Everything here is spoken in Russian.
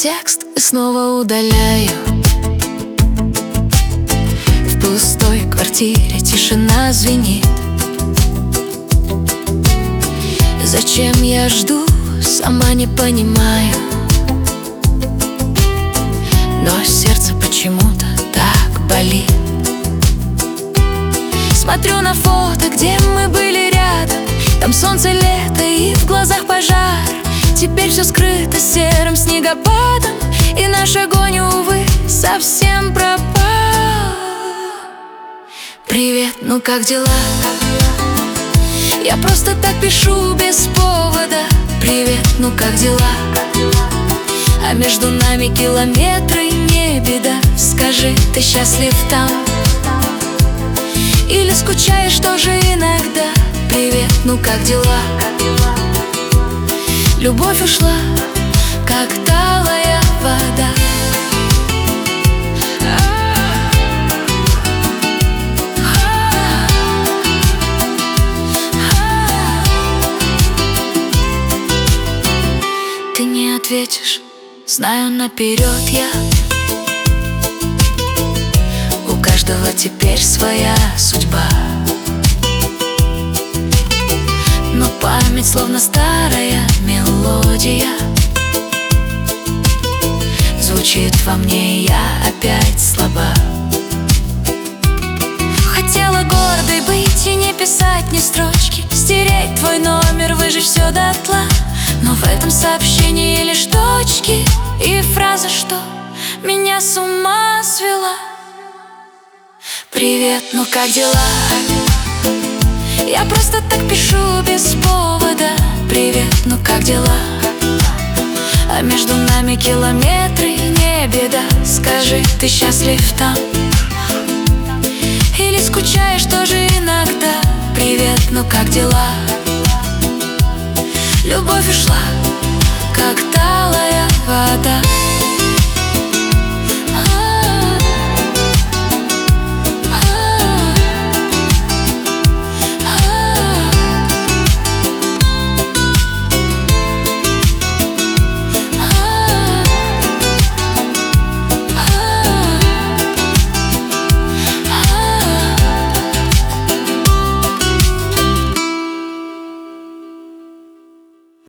текст и снова удаляю. В пустой квартире тишина звенит. Зачем я жду, сама не понимаю. Но сердце почему-то так болит. Смотрю на фото, где мы были рядом. Там солнце, лето и в глазах пожар. Теперь все скрыто серым снегопадом, и наш огонь, увы, совсем пропал. Привет, ну как дела? Я просто так пишу без повода. Привет, ну как дела? А между нами километры, не беда. Скажи, ты счастлив там? Или скучаешь тоже иногда? Привет, ну как дела? Любовь ушла, как талая вода. Ты не ответишь, знаю наперед я. У каждого теперь своя судьба. Но память словно старая мелодия звучит во мне, и я опять слаба. Хотела гордой быть и не писать ни строчки, стереть твой номер, выжечь все дотла. Но в этом сообщении лишь точки и фраза, что меня с ума свела. Привет, ну как дела? Я просто так пишу без повода. Привет, ну как дела? А между нами километры, не беда. Скажи, ты счастлив там? Или скучаешь тоже иногда? Привет, ну как дела? Любовь ушла, как талая вода.